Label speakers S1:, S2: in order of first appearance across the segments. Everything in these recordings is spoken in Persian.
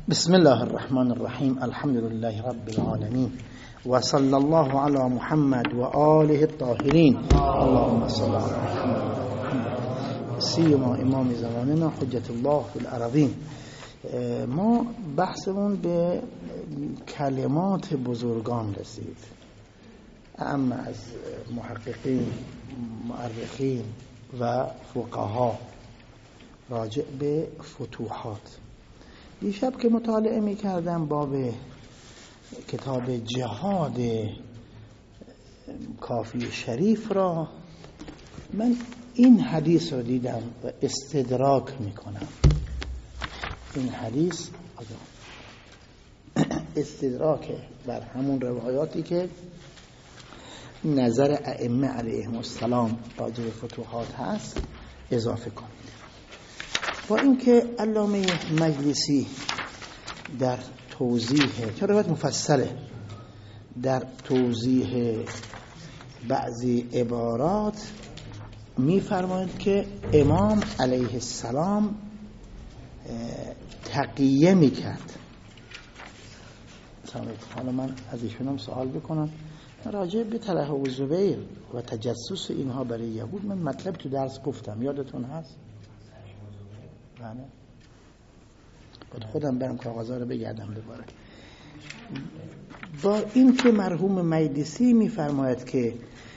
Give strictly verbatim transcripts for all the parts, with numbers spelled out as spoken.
S1: بسم الله الرحمن الرحیم. الحمد لله رب العالمین و صلی الله علی محمد و آله الطاهرین. اللهم صل علی محمد سیما امام زماننا حجت الله فی الارضین. ما بحثمون به کلمات بزرگان رسید، اما از محققین، مؤرخین و فقها راجع به فتوحات. دیشب که مطالعه می کردم باب کتاب جهاد کافی شریف را، من این حدیث رو دیدم و استدراک می کنم. این حدیث استدراک بر همون روایاتی که نظر ائمه علیهم السلام راجع به فتوحات هست اضافه کنید. با اینکه علامه مجلسی در توضیح، چون روایت مفصله، در توضیح بعضی عبارات می‌فرماید که امام علیه السلام تقیه می‌کرد. حالا من از ایشونم سوال بکنم راجع به طلحه و زبیر و تجسس اینها برای یهود. من مطلب تو درس گفتم، یادتون هست؟ بله. خود خودم برم کاغذها رو بگردم دوباره. با این که مرحوم مجلسی میفرماید که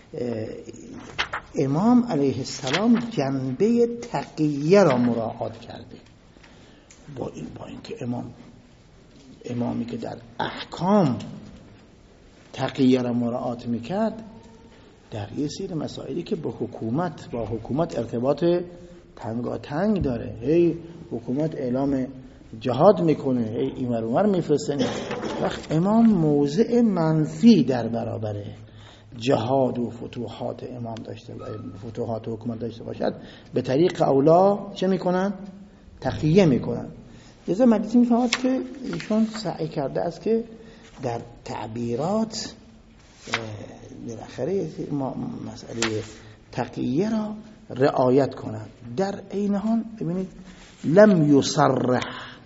S1: امام علیه السلام جنبه تقیه را مراعات کرده، با این با این که امام امامی که در احکام تقیه را مراعات میکرد، در یه سری مسائلی که با حکومت با حکومت ارتباط تنگاتنگ داره، هی حکومت اعلام جهاد میکنه، هی اینور اونور میفرسته، وقت امام موضع منفی در برابر جهاد و فتوحات امام داشته باشه، فتوحات و حکومت داشته باشد، به طریق اولا چه میکنن؟ تقیه میکنن. لذا مجلسی میفهمد که ایشون سعی کرده است که در تعبیرات بالاخره مسئله تقیه را رعایت کنند. در این حال ببینید لم یصرح،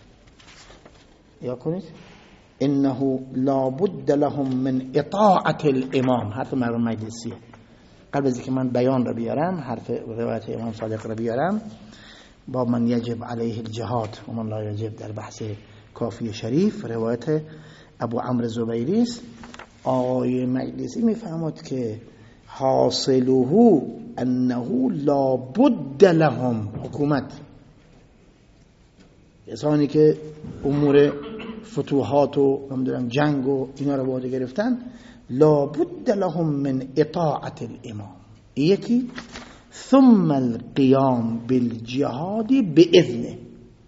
S1: یا کنید انه لا بد لهم من اطاعت الامام. حرف مرحوم مجلسی قبل از اینکه من بیان را بیارم، حرف روایت امام صادق را بیارم با من یجب علیه الجهاد و من لا یجب، در بحث کافی شریف روایت ابو عمرو زبیری است. آقای مجلسی میفهمد که حاصله انه لا بد لهم، حکومت کسانی که امور فتوحات و نمیدونم جنگ و اینا رو باید گرفتن، لا بد لهم من اطاعت الامام. یکی ثم القیام بالجهاد باذنه،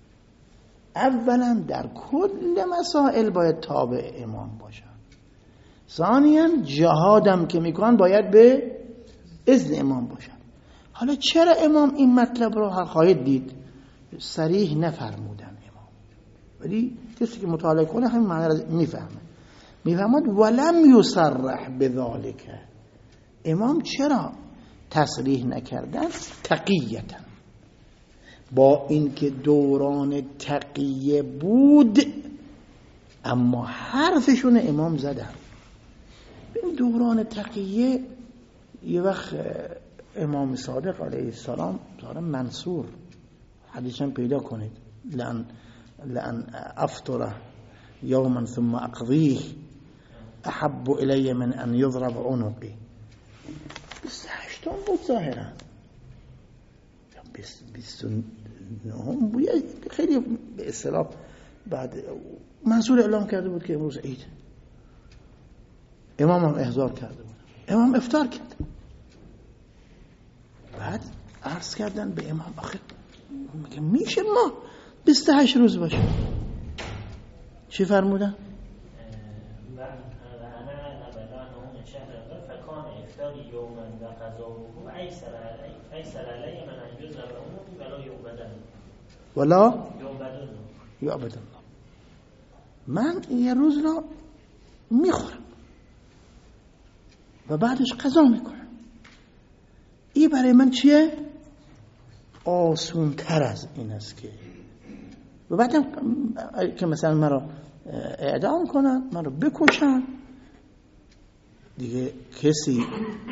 S1: اولا در کل مسائل باید تابع امام باشن، ثانیا جهادم که میکنن باید به اذن امام باشن. حالا چرا امام این مطلب رو خواهید دید صریح نفرمودن امام، ولی کسی که مطالعه کنه همین معنی رو میفهمه. میفهمد ولم یصرح بذالک، امام چرا تصریح نکردن؟ تقیتا، با اینکه دوران تقیه بود اما حرفشون امام زدن. این دوران تقیه یه وقت امام صادق علیه السلام داره منصور، حدیثم پیدا کنید، لأن لأن افطر یوما ثم اقضیه احب الی من ان یضرب عنقی. بیست و هشتم بود ظاهرا، بیست و نهم بود، خیلی به اصطلاح بعد منصور اعلام کرده بود که امروز عید. امام هم احضار کرده بود، امام افطار کرد. بعد عرض کردن به امام آخه میگه میشه ما بیست و هشت روز باشه؟ چی فرمودن؟ ولا یعبد الله، من یه روز را میخورم و بعدش قضا میکنم. این برای من چیه؟ آسون تر از این است که و بعدم که مثلا من رو اعدام کنن، من رو بکشن، دیگه کسی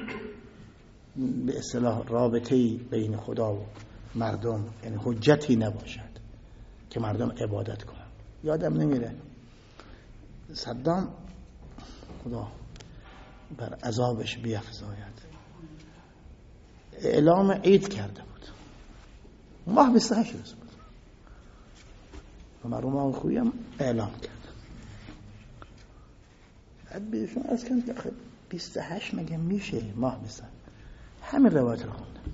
S1: به اصطلاح رابطه‌ای بین خدا و مردم، یعنی حجتی نباشد که مردم عبادت کنن. یادم نمیره صدام خدا بر عذابش بیفزاید اعلام عید کرده بود، ماه بیست و هشت روز بود و مردم ماه خویی هم اعلام کرد. بعد بیشون از کن بیست و هشت مگه میشه ماه بیست و هشت؟ همین روایت رو خوندم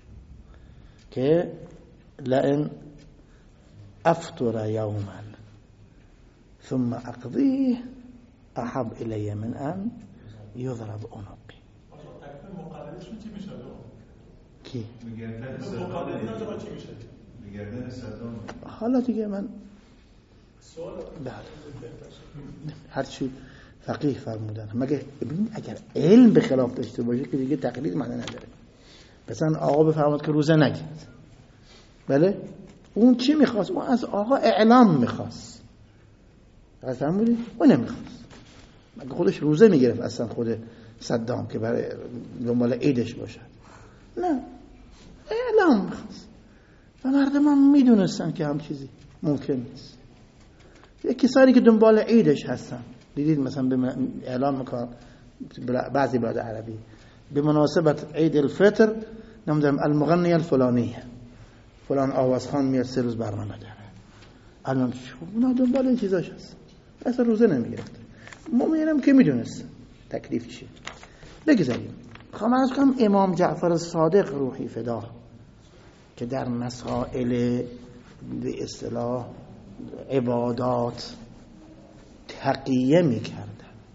S1: که لئن افطر یوما ثم اقضیه احب الی من ان یضرب عنقی.
S2: مقررشون چی میشه؟
S1: کی؟
S2: مقررشون چی میشه؟
S3: میگردن صدام.
S1: حالا دیگه من
S2: سوال
S1: بله هرچی فقیه فرمودن، مگه ببین اگر علم به خلاف داشته باشه که دیگه تقلید معنی نداره. مثلا آقا بفرماد که روزه نگیرد، بله اون چی میخواست؟ اون از آقا اعلام میخواست، قسم بودی؟ اون نمیخواست، مگه خودش روزه میگرفت اصلا خود صدام که برای دنبال عیدش باشه؟ نه، اعلام میخواست و مردم هم میدونستن که هم چیزی ممکن نیست. یک کسانی که دنبال عیدش هستن دیدید مثلا اعلام میکنن بعضی بلاد عربی به مناسبت عید الفطر نمیدونم المغنی الفلانیه فلان آوازخان میاد سه روز برنامه داره، الان اونا دنبال این چیزاش هست، اصلا روزه نمیگرفت. مومنم که میدونست تکلیف چیه. بگذاریم خواهم از کنم امام جعفر صادق روحی فدا که در مسائل به اصطلاح عبادات تقیه میکردن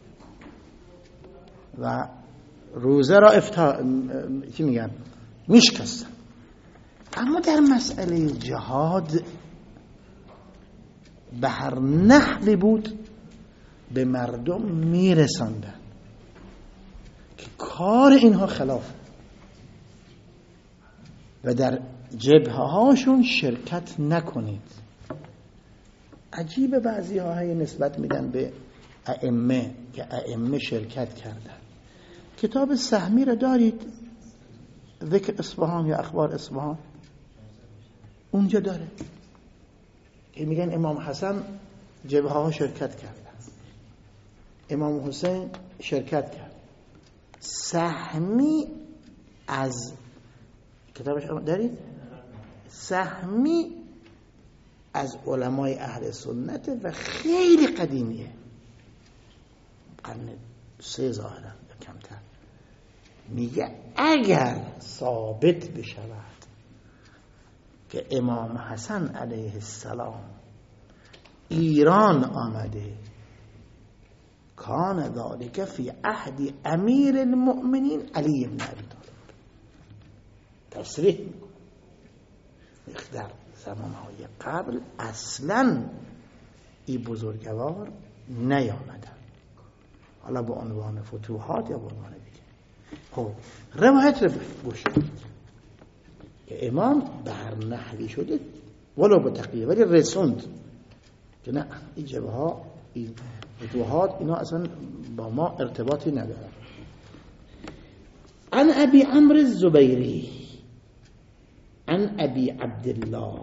S1: و روزه را افتا چی میگن میشکستن، اما در مسئله جهاد به هر نحوی بود به مردم میرساندن که کار اینها خلاف و در جبهه هاشون شرکت نکنید. عجیب بعضی ها هی نسبت میدن به ائمه که ائمه شرکت کردن. کتاب سهمی را دارید؟ ذکر اصفهان یا اخبار اصفهان اونجا داره که میگن امام حسن جبهه ها شرکت کردن، امام حسین شرکت کرد. سهمی از کتابش دارید؟ سهمی از علمای اهل سنت و خیلی قدیمیه، قرن سه ظاهرا یا کمتر. میگه اگر ثابت بشود که امام حسن علیه السلام ایران آمده کان ذالک فی عهد امیر المؤمنین علی بن ابی طالب. تصریح میکنه در زمانهای قبل اصلا این بزرگوار نیامدن، حالا به عنوان فتوحات یا به عنوان دیگه. خب روایت رو گوش کنید که امام بر نحوی شده ولو به تقیه ولی رسوند که نه این جبه ها این فتوحات اینا اصلا با ما ارتباطی ندارن. عن ابی عمرو الزبیری عن ابی عبدالله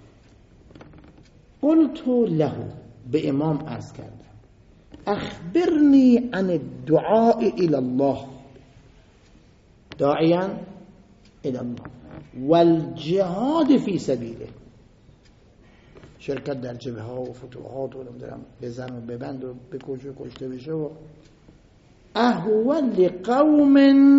S1: قلت له، به امام عرض کردم اخبرنی عن الدعاء الى الله داعیا الى الله والجهاد فی سبیله، شرکت در جبهه ها و فتوحات و نمیدونم بزن و ببند و بکش و کشته بشه و اهو لقوم،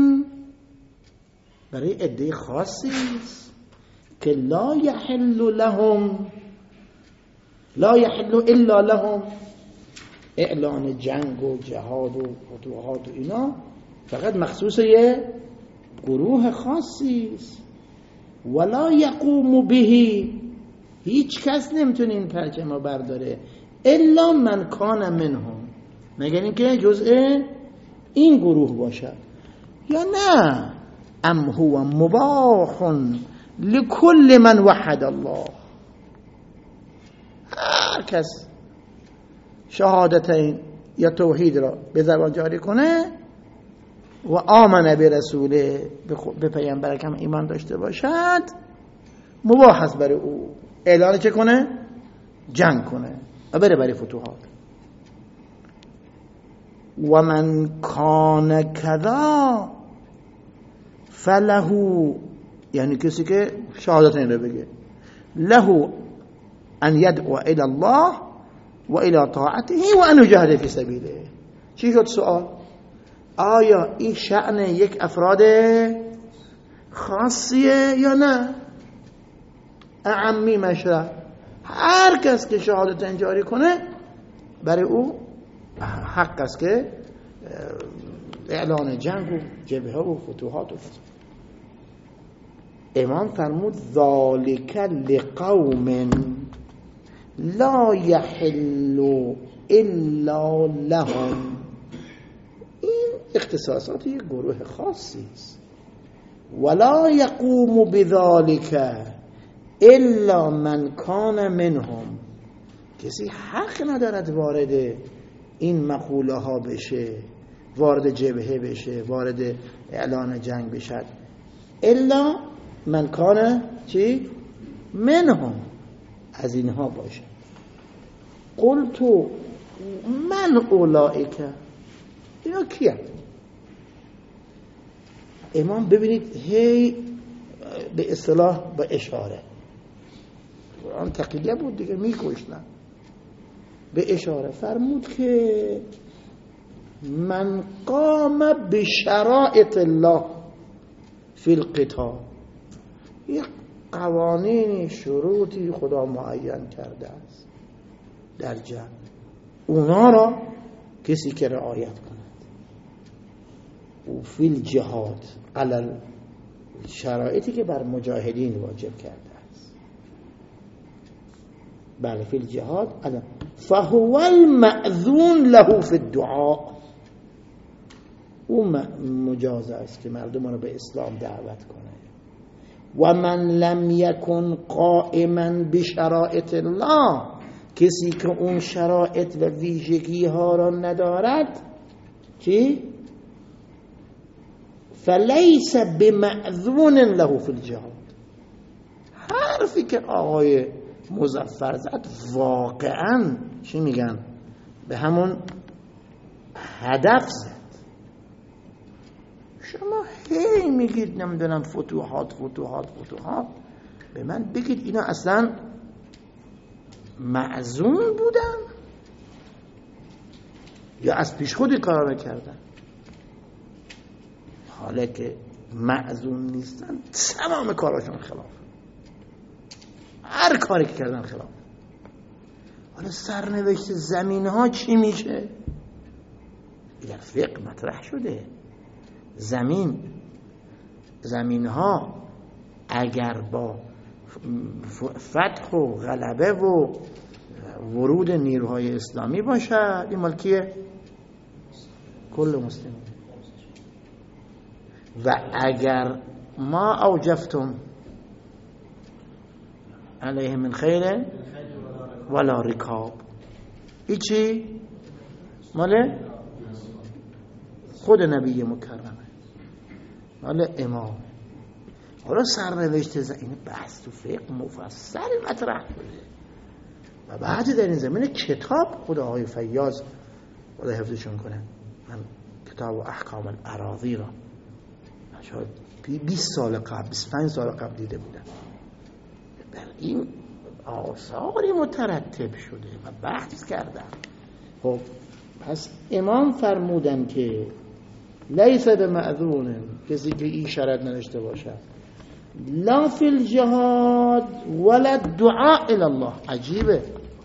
S1: برای عده خاصی است که لا یحل لهم لا یحل الا لهم، اعلان جنگ و جهاد و فتوحات و اینا فقط مخصوص یه گروه خاصی است. ولا یقوم به، هیچ کس نمیتونه این پرچم رو برداره الا من کان منهم، مگر اینکه جزء این گروه باشد. یا نه ام هو مباح لكل من وحد الله، هر کس شهادتین یا توحید را به زبان جاری کنه و آمن به رسوله، به پیامبر هم ایمان داشته باشد، مباح است برای او اعلان چه کنه؟ جنگ کنه و بره برای فتوحات. و من کان کذا فله، یعنی کسی که شهادت این رو بگه، له ان یدعو الى الله و الى طاعته و ان یجاهد فی سبیله. چی شد سوال؟ آیا این شأن یک افراد خاصیه یا نه؟ اعمی مشرع، هر کس که شهادت جاری کنه برای او حق است که اعلان جنگ و جبهه و فتوحات و فضل. امام فرمود ذالک لقوم لا یحل الا لهم. این اختصاصات یک گروه خاصی است. ولا یقوم بذالک الا من کان منهم. کسی حق ندارد وارد این مقوله ها بشه، وارد جبهه بشه، وارد اعلان جنگ بشد، الا من کان چی؟ منهم، از اینها باشه. قلتو من اولئک، اینا کیه؟ امام ببینید هی به اصطلاح به اشاره، قرآن تقیه بود دیگه، میکشتن، به اشاره فرمود که من قام بشرائط الله فی القتال، یک قوانین شروطی خدا معین کرده است در جنگ، اونا را کسی که رعایت کند. و فی الجهاد، علی شرایطی که بر مجاهدین واجب کرده است. بله فی الجهاد علی فهو المأذون له فی الدعاء، او مجاز است که مردم را به اسلام دعوت کنه. و من لم یکن قائما بشرائط الله، کسی که اون شرایط و ویژگی ها را ندارد، چی؟ فلیس بمأذون له فی الجهاد. حرفی که آقای مظفر زد واقعا چی میگن؟ به همون هدف زد. شما هی میگید نمیدونم فتوحات فتوحات فتوحات، به من بگید اینا اصلا معزون بودن یا از پیش خودی کار نکردن؟ حالا که معزون نیستن تمام کاراشون خلاف، هر کاری که کردن خلاف. حالا سرنوشت زمین ها چی میشه؟ در فقه مطرح شده. زمین زمین ها اگر با فتح و غلبه و ورود نیروهای اسلامی باشد، این ملکیه کل مسلمین. و اگر ما اوجفتم علیه من خیر ولا رکاب، ای چی؟ مال خود نبی مکرمه، مال امام. حالا سرنوشت این بحث تو فقه مفصل مطرح شده و بعد در این زمینه کتاب خود آقای فیاض خدا حفظشون کنه، من کتاب احکام الاراضی را شاید بیست سال قبل بیست و پنج سال قبل دیده بودم. بر این آثاری مترتب شده و بحث کردم. خب پس امام فرمودن که لیس بمأذون، کسی که این شرط نداشته باشد، لا فی الجهاد ولا الدعاء الى الله. عجیبه،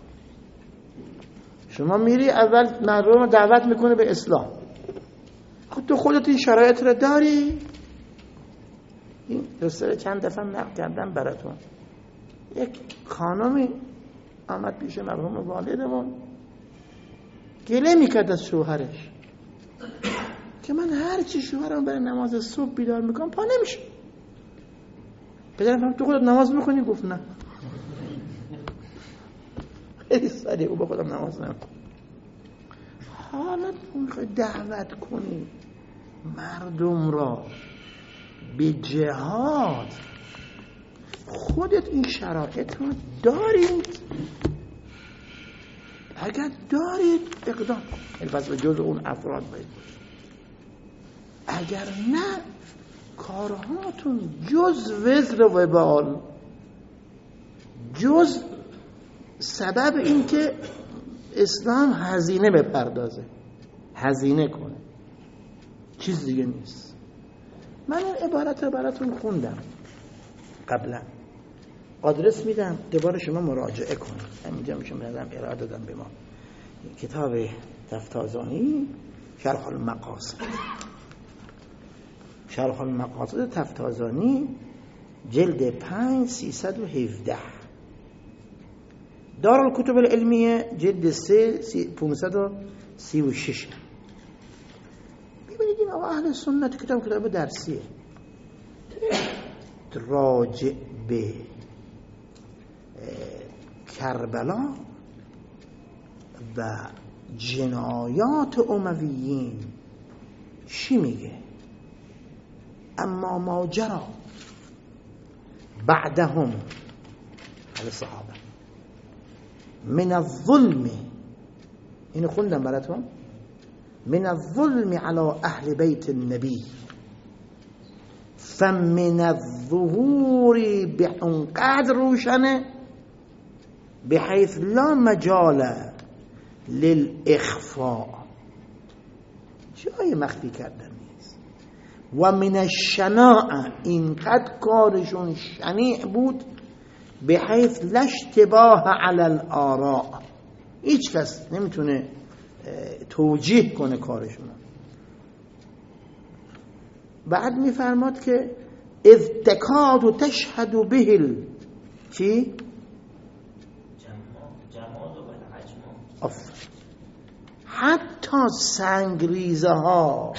S1: شما میری اول مردم رو دعوت میکنه به اسلام، خود تو خودت این شرایط رو داری؟ این رساله چند دفعه نقل کردم براتون. یک خانمی آمد پیش مرحوم والدمون، گله میکرد از شوهرش که من هر چی شوهرم برای نماز صبح بیدار میکنم پا نمیشه. پدرم فرمود تو خودت نماز میکنی؟ گفت نه. خیلی سریع او به خودم نماز نمیخونم. حالا میخوای دعوت کنی مردم را به جهاد، خودت این شرایط رو دارید؟ اگر دارید اقدام کنید، پس به جز اون افراد باید باشید. اگر نه کارهاتون جز وزر و وبال، جز سبب این که اسلام هزینه بپردازه، هزینه کنه، چیز دیگه نیست. من این عبارت رو براتون خوندم قبلا، آدرس میدم دوباره شما مراجعه کنید. اینجا میشه من ارائه دادم به ما کتاب تفتازانی شرح المقاصد، شرح المقاصد تفتازانی جلد پنج سیصد و هفده، دارالکتب العلمیه جلد سه پانصد و سی و شش. ببینید این آقا اهل سنت کتاب کتاب درسیه راجع به کربلا و جنایات امویین چی میگه؟ اما ماجرا بعدهم علی صحابه من الظلم، اینو خوندم براتون، من الظلم على اهل بیت النبی فمن الظهور به اونقدر روشنه بحيث لا مجال للاخفاء، جای مخفی کردن نیست. و من الشناع، اینقدر کارشون شنیع بود بحيث لا اشتباه على الاراء، هیچ کس نمیتونه توجیه کنه کارشون. بعد میفرماد که اذ تکاد و تشهد به ال چی؟ آفر. حتی سنگریزه ها،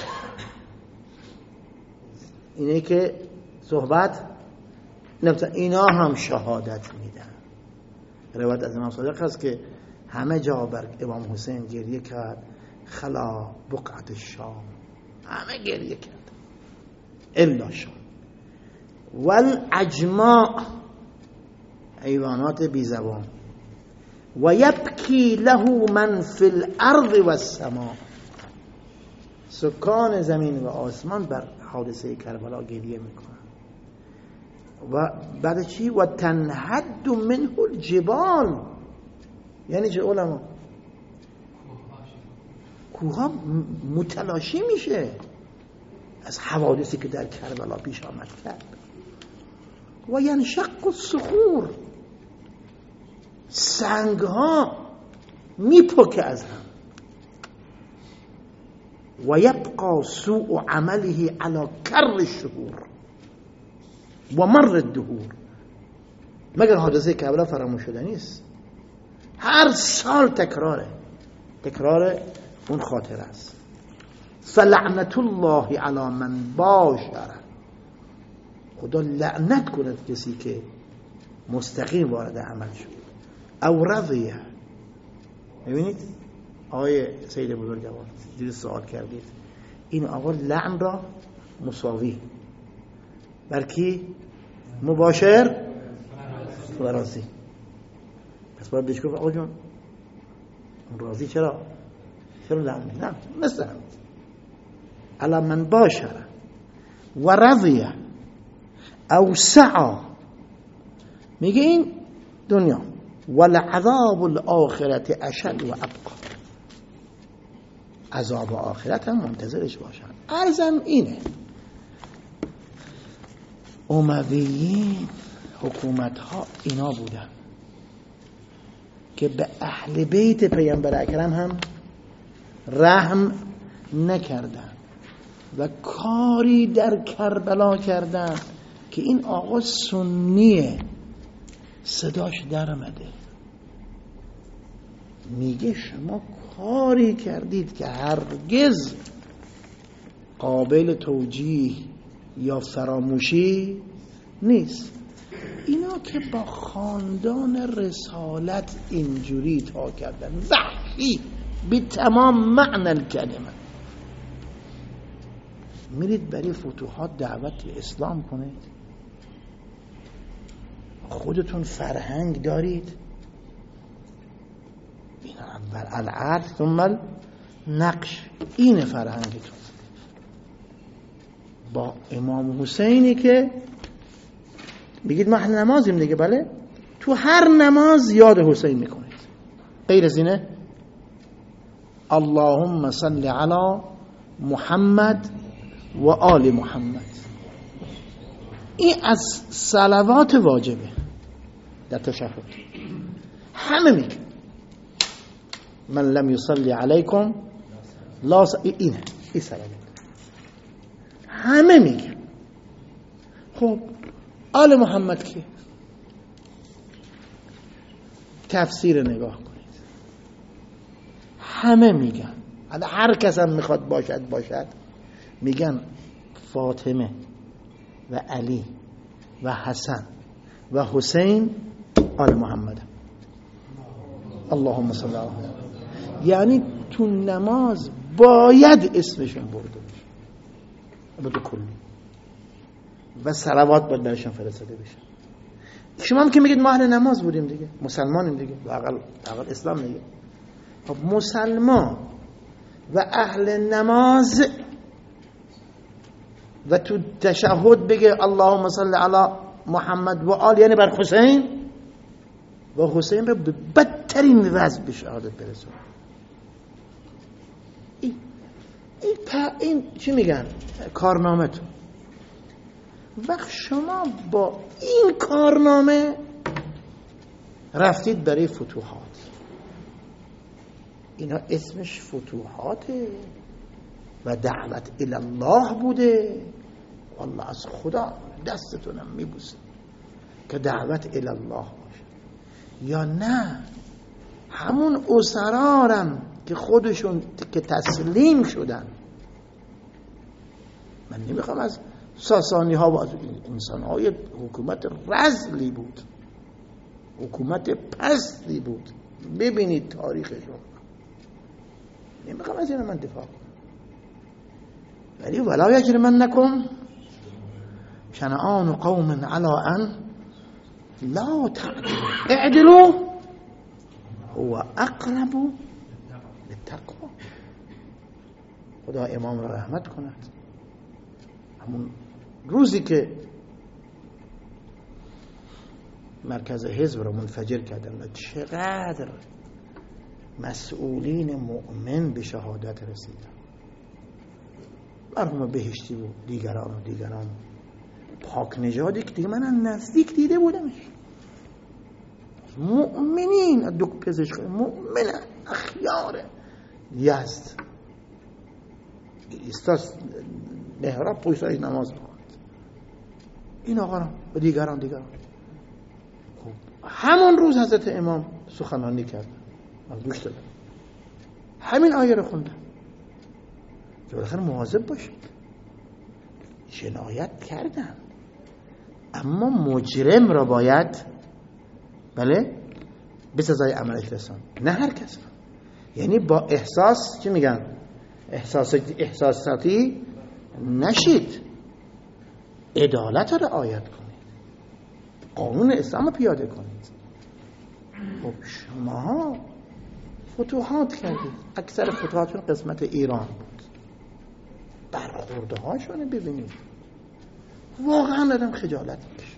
S1: اینه که صحبت نمیتونه، اینا هم شهادت میدن. روایت از امام صادق هست که همه جا بر امام حسین گریه کرد، خلا بقعت الشام، همه گریه کرد الا شام. والعجماء، حیوانات بی زبان. و یبکی له من فی الارض و السماء، سکان زمین و آسمان بر حادثه کربلا گریه میکنن. و بعد چی؟ و تنحد منه الجبال، یعنی چه علما؟ کوها متلاشی میشه از حوادثی که در کربلا پیش آمد کرد. و ینشق الصخور، سنگ ها میپکه از هم. و یبقى سوء عمله على کر الشهور و مر الدهور، مگر حادثه کربلا فراموش شده نیست؟ هر سال تکراره، تکرار اون خاطره است. فلعنت الله علی من باشر، خدا لعنت کند کسی که مستقیم وارد عمل شد. او رضیه، ببینید آقای سید بزرگوار دید سوال کردید، این آقا لعن را مساوی بلکه مباشر و راضی. پس باید بهش گفت آقا جون اون راضی چرا؟ چرا لعن می‌کنی؟ نه مثل هم علی من باشر و رضیه او سعا، میگه این دنیا ولعذاب الاخرت اشد و ابقا، عذاب آخرت هم منتظرش باشن. عرضم اینه امویین حکومت ها اینا بودن که به اهل بیت پیامبر اکرم هم رحم نکردن و کاری در کربلا کردن که این آقا سنیه صداش در آمده، میگه شما کاری کردید که هرگز قابل توجیه یا فراموشی نیست. اینا که با خاندان رسالت اینجوری تا کردن، وحی به تمام معنی الکلمه، میرید برای فتوحات دعوت اسلام کنید؟ خودتون فرهنگ دارید؟ این اول العرض ثم نقش، این فرهنگتون. با امام حسینی که بگید ما اهل نمازیم دیگه، بله، تو هر نماز یاد حسین میکنید، غیر از اینه اللهم صل علی محمد و آل محمد. این از صلوات واجبه در تشهد، همه میگه من لم یصلی علیکم لا س... اینه این صلوات همه میگه. خب آل محمد که تفسیر نگاه کنید، همه میگن، حالا هر کس هم میخواد باشد باشد، میگن فاطمه و علی و حسن و حسین آل محمد. اللهم صل علی محمد. یعنی تو نماز باید اسمشون برده بشه بده کلی و صلوات باید برشون فرستاده بشه. شما هم که میگید ما اهل نماز بودیم دیگه، مسلمانیم دیگه، واقعا واقعا اسلام دیگه. خب مسلمان و اهل نماز و تو تشهد بگه اللهم صل علی محمد و آل، یعنی بر حسین، و حسین رو به بدترین وضع به شهادت برسونه. این این, این چی میگن کارنامه تو. وقت شما با این کارنامه رفتید برای فتوحات، اینا اسمش فتوحاته و دعوت الله بوده. والله از خدا دستتونم میبوسه که دعوت الله باشه. یا نه همون اسرارم که خودشون که تسلیم شدن، من نمیخوام از ساسانی ها و از انسان های حکومت رذلی بود، حکومت پستی بود، ببینید تاریخشون، نمیخوام از این من دفاع کنم، ولی ولا یجرمنکم شنآن قوم علی ان لا تعدلوا اعدلوا هو اقرب للتقوی. خدا امام را رحمت کند. همون روزی که مرکز حزب رو منفجر کردن و چقدر مسئولین مؤمن به شهادت رسیدن، مرحوم بهشتی و دیگران و دیگران، پاک نژادی که دیگه من نزدیک دیده بودمش، مؤمنین، دکتر پزشک مؤمن اخیار یزد استاس محراب پویسای نماز می‌خوند، این آقا را و دیگران دیگران. خب همون روز حضرت امام سخنرانی کردن، من گوش دادم، همین آیه رو خوندم که بالاخره مواظب باشید. جنایت کردن اما مجرم را باید بله به سزای عملش رسان، نه هر کس. یعنی با احساس چی میگن احساس احساساتی نشید، عدالت را رعایت کنید، قانون اسلام رو پیاده کنید. خب شما فتوحات کردید، اکثر فتوحاتون قسمت ایران بود، برخورده هاشونه ببینید، واقعا آدم خجالت میکشه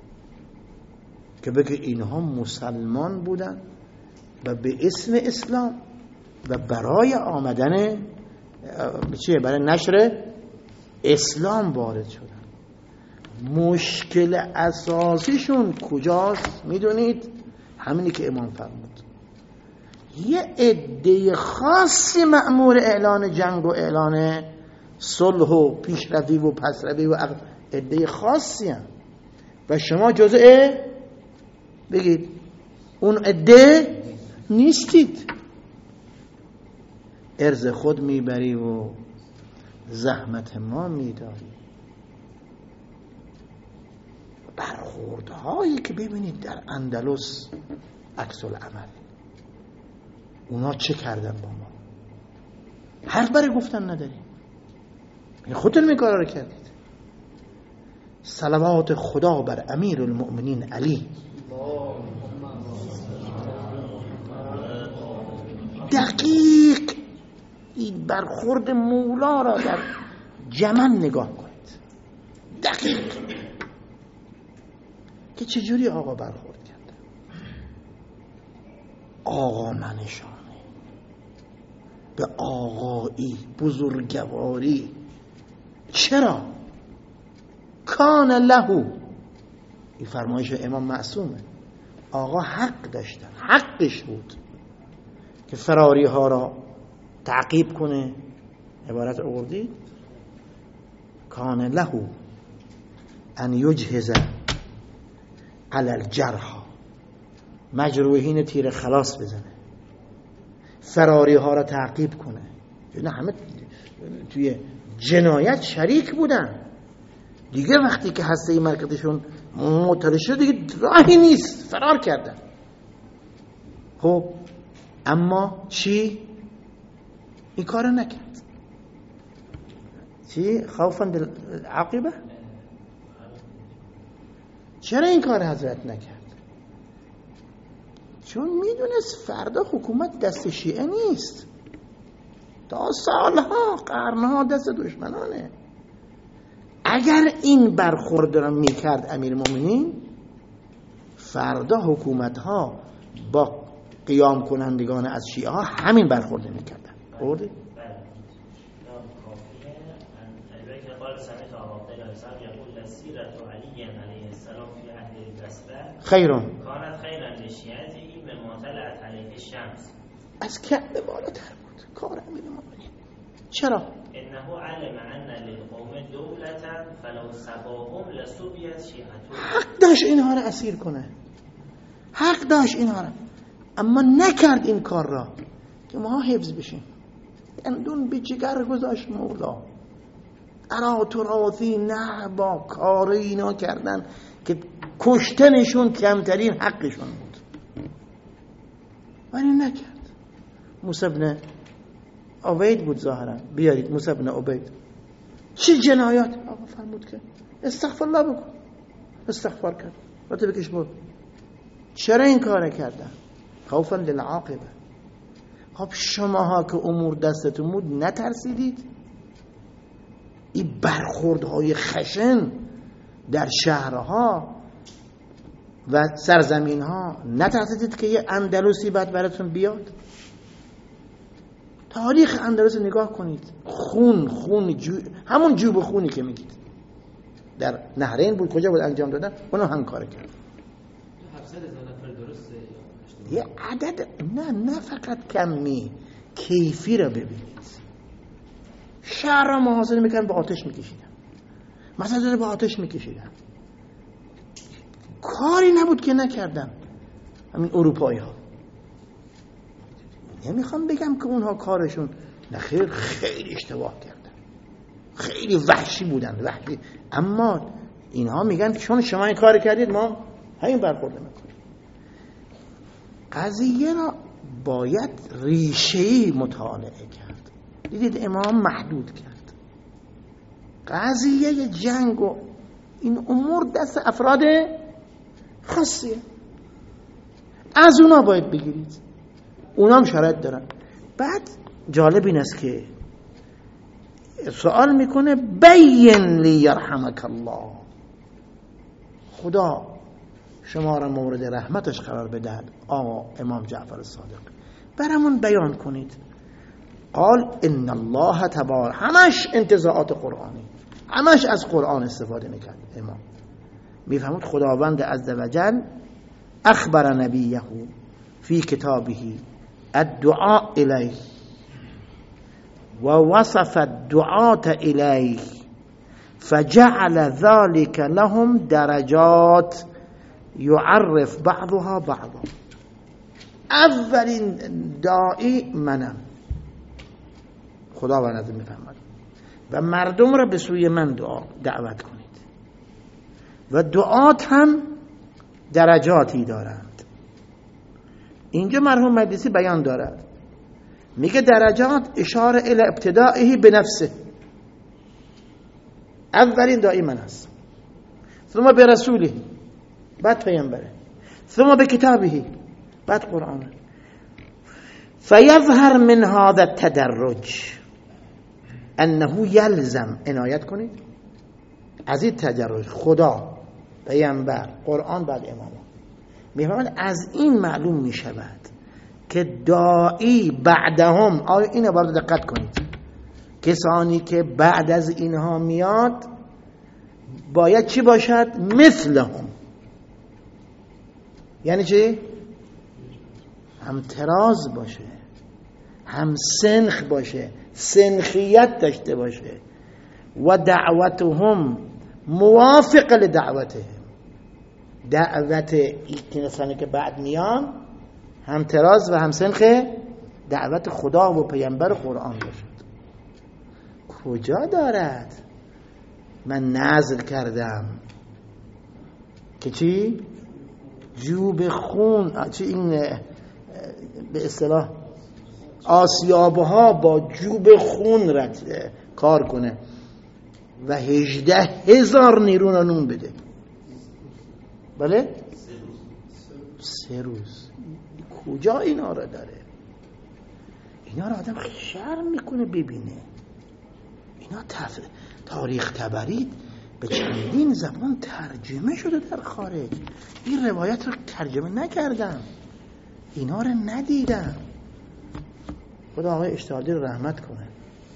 S1: که بگه اینها مسلمان بودن و به اسم اسلام و برای آمدن چیه برای نشر اسلام وارد شدن. مشکل اساسیشون کجاست میدونید؟ همینی که امام فرمود، یه عده خاصی مأمور اعلان جنگ و اعلان صلح و پیشروی و پسروی و عده خاصی هم و شما جزء بگید اون عده نیستید. ارز خود میبری و زحمت ما میداری. برخورد برخوردهایی که ببینید در اندلس عکس العمل، اونا چه کردن با ما؟ حق برای گفتن نداریم، خودتون این کارا رو کردید. صلوات خدا بر امیر المؤمنین علی. دقیق این برخورد مولا را در جمن نگاه کنید، دقیق که چجوری آقا برخورد کرده. آقا منشانه، به آقایی، بزرگواری. چرا؟ کان لهو، این فرمایش امام معصومه، آقا حق داشتن، حقش بود که فراری ها را تعقیب کنه. عبارت آوردید کان لهو ان یجهز علی الجرحى، مجروحین تیر خلاص بزنه، فراری ها را تعقیب کنه. نه همه توی جنایت شریک بودن دیگه. وقتی که هسته مرکزشون مطلع شد دیگه راهی نیست، فرار کردن. خب اما چی؟ این کار نکرد. چی؟ خوفا بالعاقبه. چرا این کار حضرت نکرد؟ چون میدونست فردا حکومت دست شیعه نیست، تا سالها قرنها دست دشمنانه. اگر این برخورد را میکرد امیر مومنین، فردا حکومت ها با قیام کنندگان از شیعه ها همین برخورد میکردن. بردی؟ خیرون
S3: کانت خیرن لشیعته به مطلعت علیه الشمس،
S1: از کعبه بالاتر بود کار امیر مومنین. چرا؟
S3: انه علم ان للقوم دولتا فلو سباهم لسبیت شیعته.
S1: حق داشت اینها را اسیر کنه، حق داشت اینها را، اما نکرد این کار را که ما حفظ بشیم. اندون به جگر گذاشت مولا. ارا تراثی نه با کار اینا کردن که کشتنشون کمترین حقشون بود، ولی نکرد. موسی بن عبید بود ظاهرا، بیارید موسی بن عبید چه جنایات. آقا فرمود که استغفر الله بکن، استغفار کرد، راتو بکش بود. چرا این کار کردن؟ خوفا للعاقبه. خب شماها که امور دستتون بود نترسیدید؟ این برخوردهای خشن در شهرها و سرزمینها نترسیدید که یه اندلسی بعد براتون بیاد؟ تاریخ اندلس نگاه کنید، خون خون جو... همون جوب خونی که میگید در نهرین بود، کجا بود انجام دادن؟ اونو هم کار کرد.
S4: هفتصد هزار نفر درسته؟
S1: یه عدد نه نه فقط کمی، کیفی را ببینید. شهر را محاصره میکنن، با آتش میکشیدن، مسجد را با آتش میکشیدن. کاری نبود که نکردن همین اروپایی ها. نمیخوام بگم که اونها کارشون نخیر، خیلی اشتباه کردن، خیلی وحشی بودن، وحشی. اما اینها میگن که چون شما این کار کردید ما همین برخورد میکنیم. قضیه را باید ریشه‌ای مطالعه کرد. دیدید امام محدود کرد. قضیه جنگ و این امور دست افراد خاصیه، از اونا باید بگیرید، اونا هم شرایط دارن. بعد جالب این است که سوال میکنه بین لی یرحمک الله، خدا شما را مورد رحمتش قرار بدهد آقا امام جعفر صادق، برامون بیان کنید. قال ان الله تبارک، همش انتزاعات قرآنی، همش از قرآن استفاده میکرد امام. میفهمید خداوند عزوجل اخبر نبیه فی کتابه الدعاء الیه و وصف الدعاة الیه فجعل ذلك لهم درجات یعرف بعضها بعضا. اولین داعی منم، خداوند از میفهمد، و مردم را به سوی من دعا دعوت کنید. و دعات هم درجاتی دارند. اینجا مرحوم مجلسی بیان دارد، میگه درجات اشاره الی ابتدائه بنفسه، اولین داعی من هست، ثم به رسوله، بعد پیامبره، ثم به کتابه، بعد قرآن. فیظهر من هذا التدرج انه یلزم، عنایت کنید از این تدرج، خدا، پیامبر، قرآن، بعد امام. میفهمید از این معلوم میشود که داعی بعدهم، آیا این عبارت دقت کنید، کسانی که بعد از اینها میاد باید چی باشد؟ مثلهم. یعنی چی؟ هم تراز باشه، هم سنخ باشه، سنخیت داشته باشه، و دعوتهم موافق لدعوتهم، دعوت کسانی که بعد میان هم تراز و هم سنخ دعوت خدا و پیامبر قرآن باشد. کجا دارد؟ من نازل کردم که چی؟ جوب خون، چی این به اصطلاح آسیابها با جوب خون رد کار کنه و هجده هزار نیرون نون بده. بله؟ سه روز. کجا اینا را داره؟ اینا را آدم شرم میکنه ببینه. اینا تف... تاریخ تبرید به چندین زبان ترجمه شده در خارج. این روایت رو ترجمه نکردم، اینا رو ندیدم. خدا آقای اشتهادی رو رحمت کنه،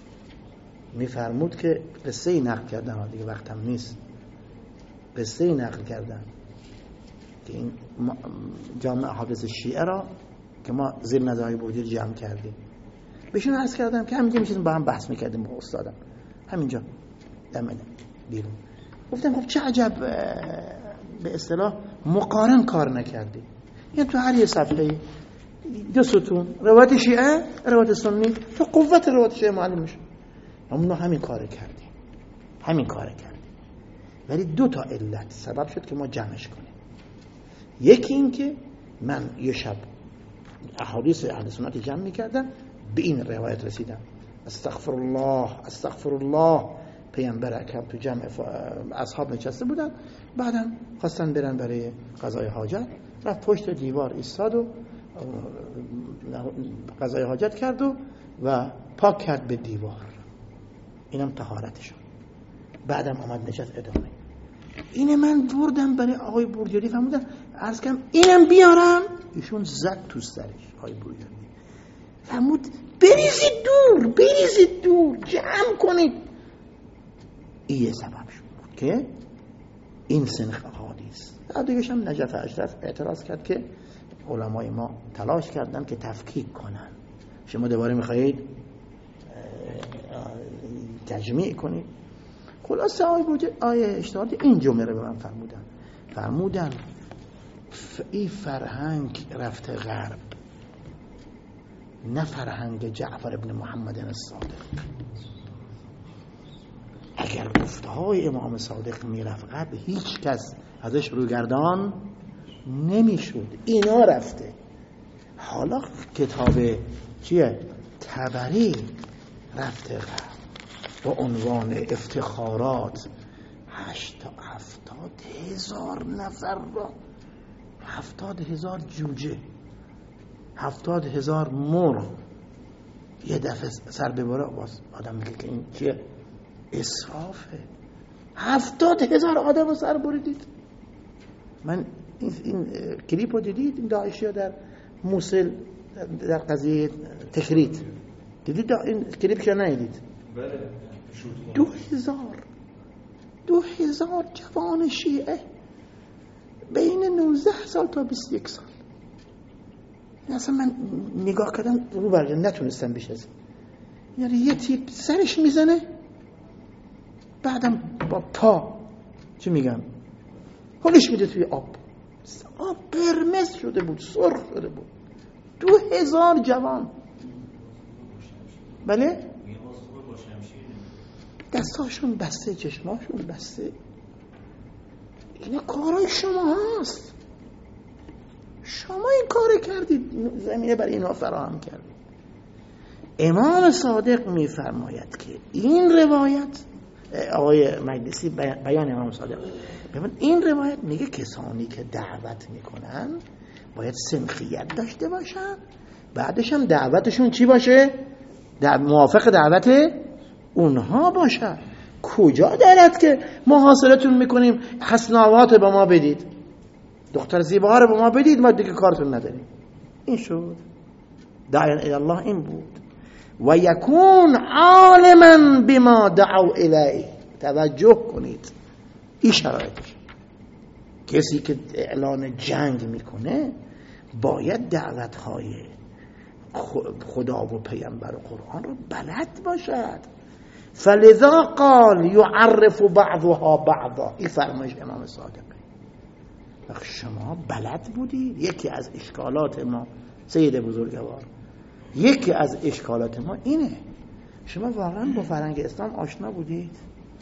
S1: میفرمود که قصه ای نقل کردن، دیگه وقتم نیست، قصه ای نقل کردن که این جامعه حافظ شیعه را که ما زیر نظرهای بودی جمع کردیم، بهشون عرض کردم که همینجا میشیم با هم بحث میکردیم با استادم همینجا دم بیرون. گفتم خب چه عجب به اصطلاح مقارن کار نکردی، یعنی تو هر یه صفحه دو ستون روایت شیعه، روایت سنی، تو قوت روایت شیعه معلوم میشه. ما همین کار کردیم، همین کار کردیم، ولی دو تا علت سبب شد که ما جمعش کنیم. یکی این که من یه شب احادیث اهل سنت جمع میکردم، به این روایت رسیدم، استغفر الله استغفر الله. پیامبر اکرم تو جمع اصحاب نشسته بودن، بعدم خواستن برن برای قضای حاجت، رفت پشت دیوار ایستاد و قضای حاجت کرد و, و پاک کرد به دیوار. اینم طهارتشون. بعدم آمد نشست ادامه. این من بردم برای آقای بوردیاری، فرمودن عرض کردم اینم بیارم، ایشون زد تو سرش. آقای بوردیاری فرمود بریزید دور، بریزید دور، جمع کنید. این یه سبب شد که این سنخ احادیث. دیگه هم نجف اشرف اعتراض کرد که علمای ما تلاش کردن که تفکیک کنن، شما دوباره میخواهید تجمیع کنید. خلاصه آیه بوده آیه اشتهادی این جمله رو به من فرمودن فرمودن این فرهنگ رفته غرب، نه فرهنگ جعفر ابن محمد الصادق. اگر گفته های امام صادق میرفت غرب، هیچ کس ازش روگردان نمیشد. اینا رفته. حالا کتاب چیه؟ طبری رفته غرب با عنوان افتخارات، هشت هفتاد هزار نفر را، هفتاد هزار جوجه، هفتاد هزار مرغ یه دفعه سر بباره. باز آدم میگه که این چیه؟ اسرافه. هفتاد هزار آدم رو سر بریدید. من این, این کلیپ رو دیدید؟ این داعشی ها در موصل در قضیه تکریت دیدید؟ این کلیپ که ندیدید؟ دو هزار دو هزار جوان شیعه بین نوزده سال تا بیست و یک سال. اصلا من نگاه کردم رو برگرد نتونستم بیش از یعنی یه تیپ سرش میزنه، بعدم با پا چی میگم هلش میده توی آب. آب قرمز شده بود، سرخ شده بود. دو هزار جوان. بله؟ دستاشون بسته، چشماشون بسته. این کارای شما هست، شما این کار کردید، زمینه برای اینا فراهم کردید. امام صادق میفرماید که این روایت، آقای مجلسی بیان امام صادق، این روایت میگه کسانی که دعوت میکنن باید سنخیت داشته باشن، بعدش هم دعوتشون چی باشه؟ در موافق دعوت اونها باشه. کجا دارد که ما حاصلتون میکنیم حسناوات به ما بدید، دختر زیباها رو به ما بدید، ما دیگه کارتون نداریم. این شد داعی الی الله، این بود. و یکون عالما بما دعوا الیه. توجه کنید، این شرایطش. کسی که اعلان جنگ میکنه باید دعوتهای خدا و پیامبر و قرآن رو بلد باشد. فلذا قال يعرف بعضها بعضا. این فرمایش امام صادقه. شما بلد بودید. یکی از اشکالات ما، سید بزرگوار، یکی از اشکالات ما اینه، شما واقعا با فرهنگ اسلام آشنا بودید؟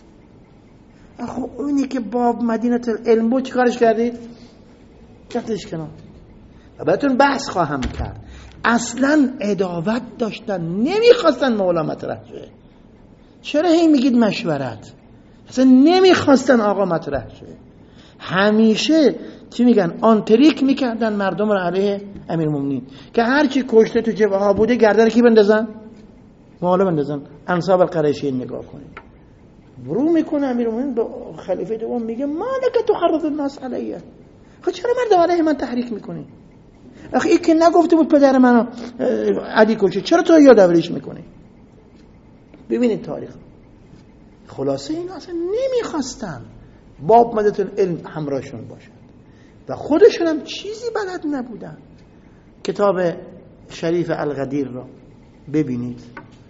S1: خب اونی که باب مدینه العلم بود چیکارش کردید؟ کتش کنار. و بهتون بحث خواهم کرد. اصلا عداوت داشتن، نمیخواستن مولا مطرح شه. چرا هی میگید مشورت؟ اصلا نمیخواستن آقا مطرح شه. همیشه چی میگن؟ آنتریک میکردن مردم رو علیه امیرالمومنین که هر کی کشته تو جبهه ها بوده گردن کی بندازن؟ مولا بندازن. انصاب القریشین نگاه کنید. برو میکنه امیرالمومنین به خلیفه دوم میگه مالک تحرض الناس علیه. خب چرا مردم علیه من تحریک میکنی؟ آخه این که نگفته بود پدر منو علی کشه، چرا تو یادآوریش میکنی؟ ببینید تاریخ. خلاصه اینا اصلا نمیخواستن باب مدت العلم همراهشون باشد و خودشون هم چیزی بلد نبودن. کتاب شریف الغدیر رو ببینید،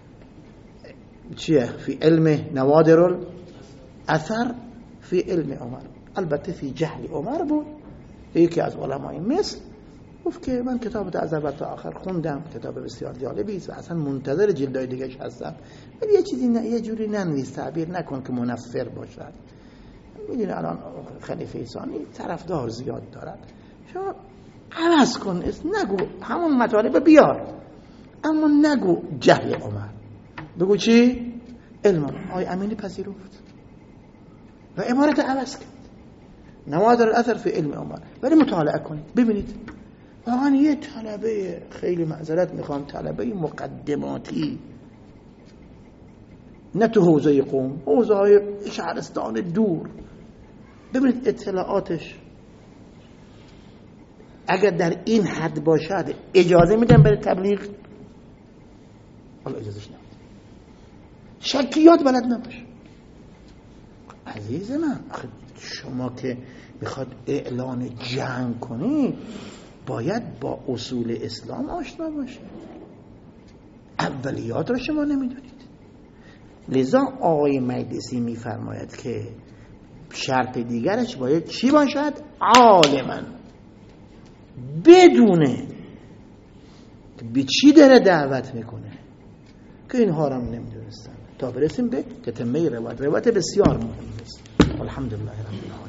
S1: چیه؟ فی علم نوادر الاثر فی علم عمر. البته فی جهل عمر بود. یکی از علمای مصر گفت که من کتاب تا از اول تا آخر خوندم، کتاب بسیار جالبی است و اصلا منتظر جلدای دیگه‌اش هستم، ولی یه چیزی نه، یه جوری ننویس، تعبیر نکن که منفر باشد. میدونی الان خلیفه ثانی طرفدار زیاد دارد، شما عوض کن، نگو همون مطالب بیار، اما نگو جهل عمر، بگو چی؟ علم عمر. آقای امینی پذیرفت و عبارت عوض کرد، نوادر الاثر فی علم عمر. ولی مطالعه کنید ببینید واقعا یه طلبه، خیلی معذرت میخوام، طلبه مقدماتی، نه تو حوزه قوم، حوزه های شهرستان دور، ببینید اطلاعاتش اگر در این حد باشد اجازه میدن برای تبلیغ؟ الله اجازهش نمیده. شکیات بلد نباشه. عزیز من، شما که میخواد اعلان جنگ کنی باید با اصول اسلام آشنا باشه. اولیات را شما نمیدونید. لذا آقای مجلسی میفرماید که شرط دیگرش باید چی باشد؟ عالما، بدونه به چی داره دعوت میکنه، که اینها را نمیدونستن. تا برسیم به تتمه روایت. روایت بسیار مهم است. الحمدلله رب العالمین.